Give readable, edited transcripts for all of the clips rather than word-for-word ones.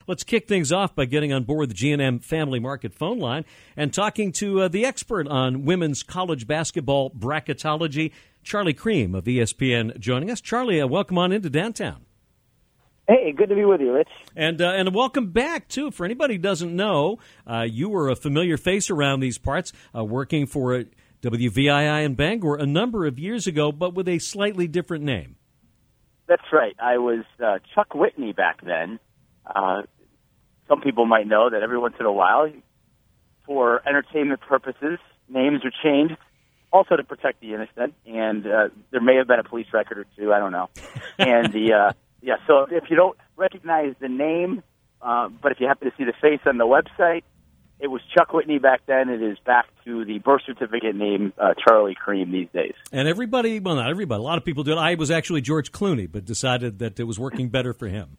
Let's kick things off by getting on board the G&M Family Market phone line and talking to the expert on women's college basketball bracketology, Charlie Creme of ESPN, joining us. Charlie, welcome on into downtown. Hey, good to be with you, Rich. And welcome back, too. For anybody who doesn't know, you were a familiar face around these parts, working for WVII in Bangor a number of years ago, but with a slightly different name. That's right. I was Chuck Whitney back then. Some people might know that every once in a while, for entertainment purposes, names are changed, also to protect the innocent, and there may have been a police record or two, I don't know. And so if you don't recognize the name, but if you happen to see the face on the website, it was Chuck Whitney back then. It is back to the birth certificate name, Charlie Creme, these days. And everybody, well, not everybody, a lot of people do it. I was actually George Clooney, but decided that it was working better for him.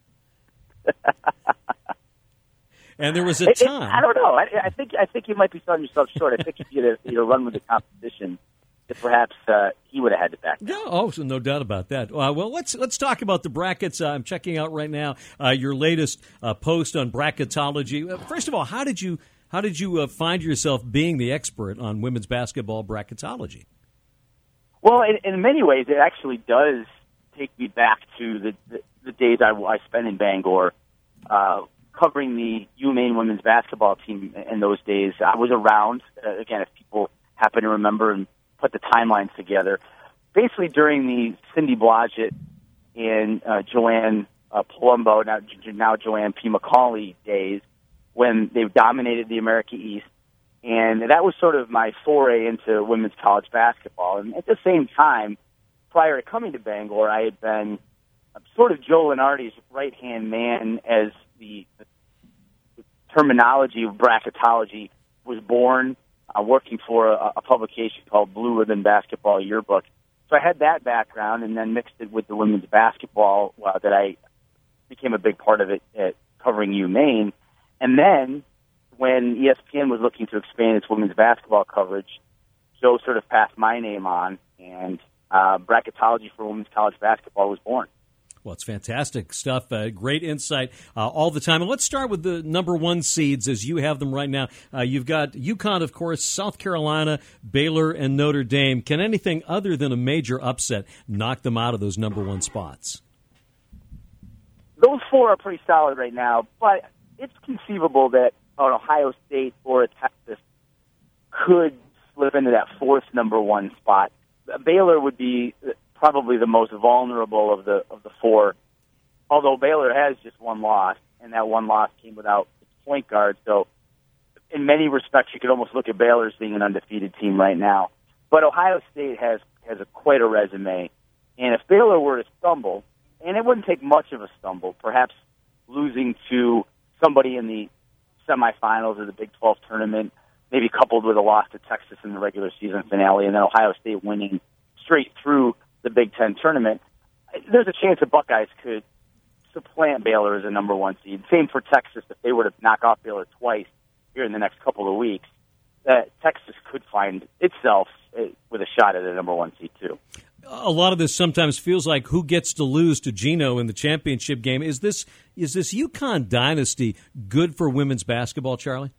And there was a time. I don't know. I think you might be selling yourself short. I think if you'd run with the competition, that perhaps he would have had to back down. Yeah, so no doubt about that. Well, let's talk about the brackets. I'm checking out right now your latest post on bracketology. First of all, how did you find yourself being the expert on women's basketball bracketology? Well, in many ways, it actually does take me back to the days I spent in Bangor, covering the UMaine women's basketball team in those days. I was around, again, if people happen to remember and put the timelines together, basically during the Cindy Blodgett and Joanne Palumbo, now Joanne P. McCauley days, when they dominated the America East. And that was sort of my foray into women's college basketball. And at the same time, prior to coming to Bangor, I had been sort of Joe Lenardi's right-hand man as the terminology of bracketology was born, working for a publication called Blue Ribbon Basketball Yearbook. So I had that background and then mixed it with the women's basketball that I became a big part of it at covering UMaine. And then when ESPN was looking to expand its women's basketball coverage, Joe sort of passed my name on, and bracketology for women's college basketball was born. Well, it's fantastic stuff. Great insight all the time. And let's start with the number one seeds as you have them right now. You've got UConn, of course, South Carolina, Baylor, and Notre Dame. Can anything other than a major upset knock them out of those number one spots? Those four are pretty solid right now, but it's conceivable that an Ohio State or a Texas could slip into that fourth number one spot. Baylor would be probably the most vulnerable of the four, although Baylor has just one loss, and that one loss came without its point guard. So in many respects, you could almost look at Baylor as being an undefeated team right now. But Ohio State has quite a resume, and if Baylor were to stumble, and it wouldn't take much of a stumble, perhaps losing to somebody in the semifinals of the Big 12 tournament, maybe coupled with a loss to Texas in the regular season finale, and then Ohio State winning straight through the Big Ten tournament, there's a chance the Buckeyes could supplant Baylor as a number one seed. Same for Texas. If they were to knock off Baylor twice here in the next couple of weeks, Texas could find itself with a shot at a number one seed too. A lot of this sometimes feels like who gets to lose to Geno in the championship game. Is this UConn dynasty good for women's basketball, Charlie?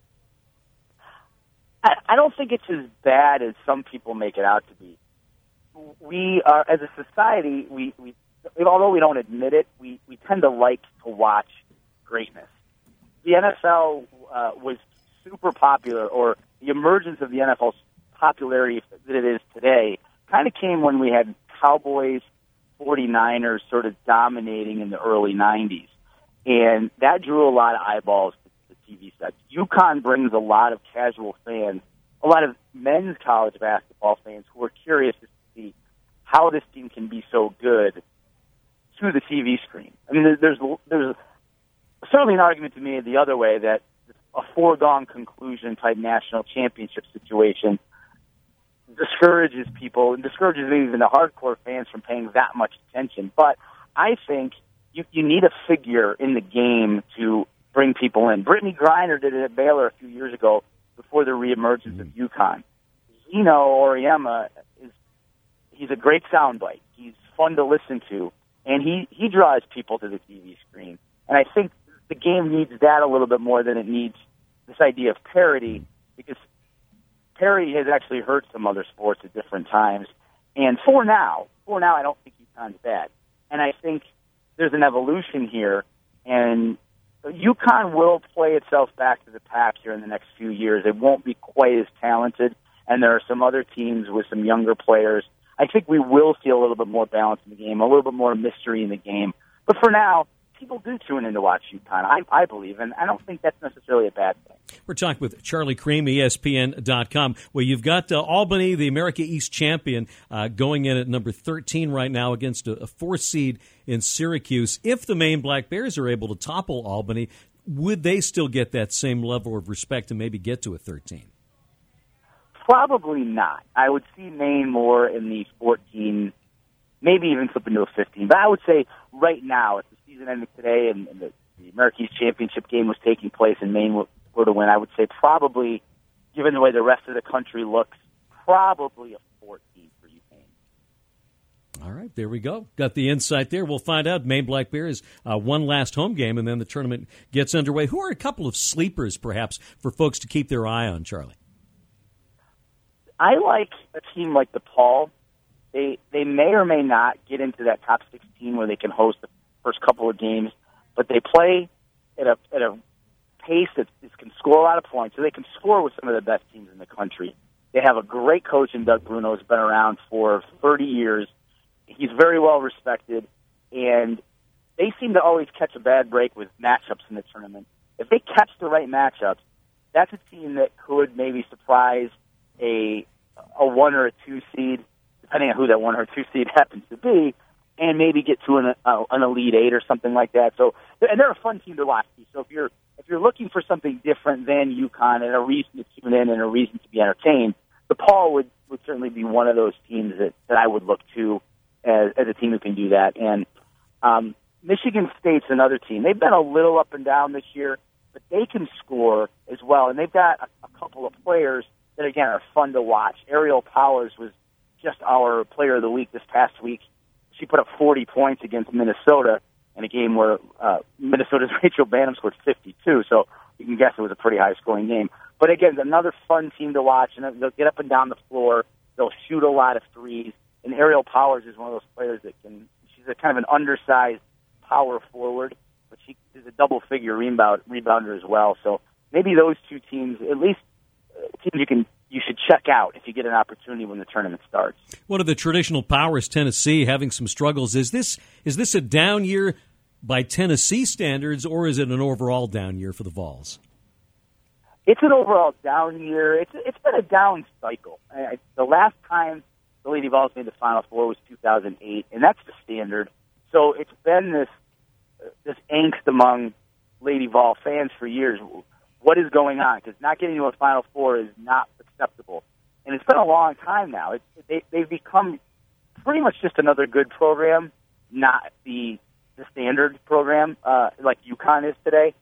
I don't think it's as bad as some people make it out to be. We are, as a society, we although we don't admit it, we tend to like to watch greatness. The NFL was super popular, or the emergence of the NFL's popularity that it is today kind of came when we had Cowboys, 49ers sort of dominating in the early 90s. And that drew a lot of eyeballs to the TV sets. UConn brings a lot of casual fans, a lot of men's college basketball fans who are curious to see how this team can be so good to the TV screen. I mean, there's certainly an argument to me the other way that a foregone conclusion type national championship situation discourages people and discourages even the hardcore fans from paying that much attention. But I think you need a figure in the game to bring people in. Brittany Griner did it at Baylor a few years ago before the reemergence of UConn. Zeno Auriemma he's a great soundbite. He's fun to listen to, and he draws people to the TV screen. And I think the game needs that a little bit more than it needs this idea of parity, because parity has actually hurt some other sports at different times. And for now, I don't think UConn's bad. And I think there's an evolution here, and UConn will play itself back to the pack here in the next few years. It won't be quite as talented, and there are some other teams with some younger players. I think we will see a little bit more balance in the game, a little bit more mystery in the game. But for now, people do tune in to watch UConn, I believe, and I don't think that's necessarily a bad thing. We're talking with Charlie Creme, ESPN.com. Well, you've got Albany, the America East champion, going in at number 13 right now against a 4th seed in Syracuse. If the Maine Black Bears are able to topple Albany, would they still get that same level of respect and maybe get to a 13? Probably not. I would see Maine more in the 14, maybe even flip into a 15. But I would say right now, if the season ended today and the America East Championship game was taking place and Maine were to win, I would say probably, given the way the rest of the country looks, probably a 14 for UConn. All right, there we go. Got the insight there. We'll find out. Maine Black Bears one last home game, and then the tournament gets underway. Who are a couple of sleepers, perhaps, for folks to keep their eye on, Charlie? I like a team like DePaul. They may or may not get into that top 16 where they can host the first couple of games, but they play at a pace that can score a lot of points, so they can score with some of the best teams in the country. They have a great coach in Doug Bruno, who's been around for 30 years. He's very well respected, and they seem to always catch a bad break with matchups in the tournament. If they catch the right matchups, that's a team that could maybe surprise a 1 or a 2 seed, depending on who that 1 or 2 seed happens to be, and maybe get to an Elite Eight or something like that. So, and they're a fun team to watch. So if you're looking for something different than UConn and a reason to tune in and a reason to be entertained, DePaul would certainly be one of those teams that I would look to as a team who can do that. And Michigan State's another team. They've been a little up and down this year, but they can score as well. And they've got a couple of players that, again, are fun to watch. Ariel Powers was just our player of the week this past week. She put up 40 points against Minnesota in a game where Minnesota's Rachel Banham scored 52, so you can guess it was a pretty high-scoring game. But again, another fun team to watch, and they'll get up and down the floor. They'll shoot a lot of threes, and Ariel Powers is one of those players that she's a kind of an undersized power forward, but she is a double-figure rebounder as well. So maybe those two teams, at least teams you should check out if you get an opportunity when the tournament starts. One of the traditional powers, Tennessee, having some struggles. Is this a down year by Tennessee standards, or is it an overall down year for the Vols? It's an overall down year. It's been a down cycle. The last time the Lady Vols made the Final Four was 2008, and that's the standard. So it's been this angst among Lady Vol fans for years. What is going on? Because not getting to a Final Four is not acceptable. And it's been a long time now. They've become pretty much just another good program, not the standard program like UConn is today.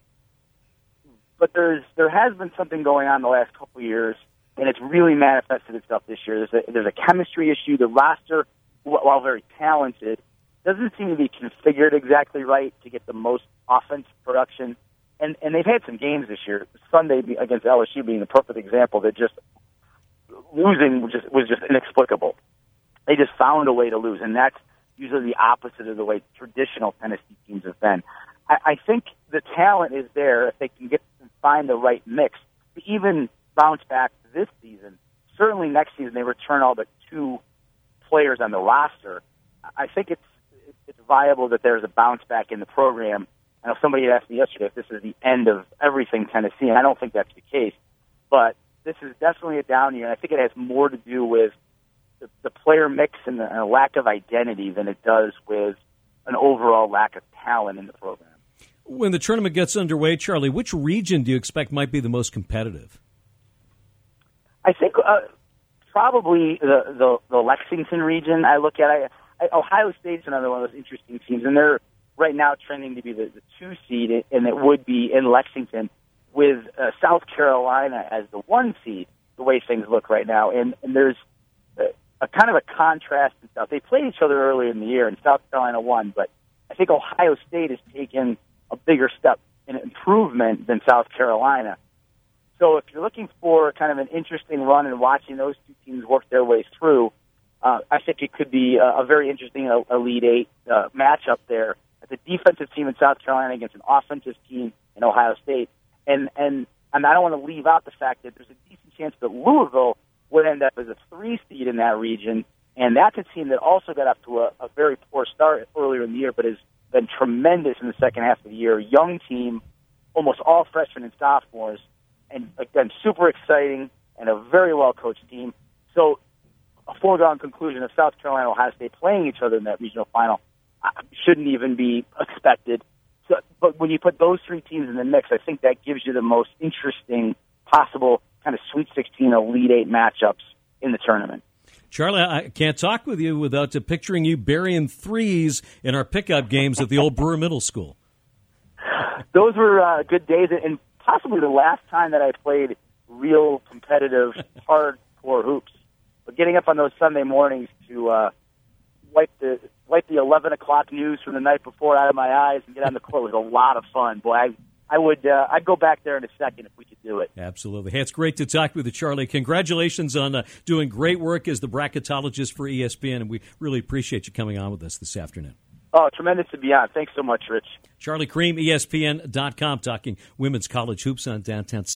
But there has been something going on the last couple of years, and it's really manifested itself this year. There's a chemistry issue. The roster, while very talented, doesn't seem to be configured exactly right to get the most offense production. And they've had some games this year. Sunday against LSU being the perfect example that just losing was just inexplicable. They just found a way to lose, and that's usually the opposite of the way traditional Tennessee teams have been. I think the talent is there if they can find the right mix to even bounce back this season. Certainly next season they return all but 2 players on the roster. I think it's viable that there's a bounce back in the program. I know somebody had asked me yesterday if this is the end of everything Tennessee, and I don't think that's the case. But this is definitely a down year, and I think it has more to do with the player mix and a lack of identity than it does with an overall lack of talent in the program. When the tournament gets underway, Charlie, which region do you expect might be the most competitive? I think probably the Lexington region. I look at Ohio State's another one of those interesting teams, and they're right now trending to be the 2 seed, and it would be in Lexington, with South Carolina as the 1 seed, the way things look right now. And there's a kind of a contrast and stuff. They played each other earlier in the year, and South Carolina won, but I think Ohio State has taken a bigger step an improvement than South Carolina. So if you're looking for kind of an interesting run and watching those two teams work their way through, I think it could be a very interesting Elite Eight matchup there. It's a defensive team in South Carolina against an offensive team in Ohio State. And I don't want to leave out the fact that there's a decent chance that Louisville would end up as a 3 seed in that region. And that's a team that also got up to a very poor start earlier in the year, but has been tremendous in the second half of the year. Young team, almost all freshmen and sophomores, and again, super exciting and a very well-coached team. So a foregone conclusion of South Carolina and Ohio State playing each other in that regional final shouldn't even be expected. So, but when you put those 3 teams in the mix, I think that gives you the most interesting possible kind of Sweet 16 Elite Eight matchups in the tournament. Charlie, I can't talk with you without picturing you burying threes in our pickup games at the old Brewer Middle School. Those were good days, and possibly the last time that I played real competitive, hardcore hoops. But getting up on those Sunday mornings to wipe the 11 o'clock news from the night before out of my eyes and get on the court was a lot of fun. Boy, I'd go back there in a second if we could do it. Absolutely. Hey, it's great to talk with you, Charlie. Congratulations on doing great work as the bracketologist for ESPN, and we really appreciate you coming on with us this afternoon. Oh, tremendous to be on. Thanks so much, Rich. Charlie Creme, ESPN.com, talking women's college hoops on Downtown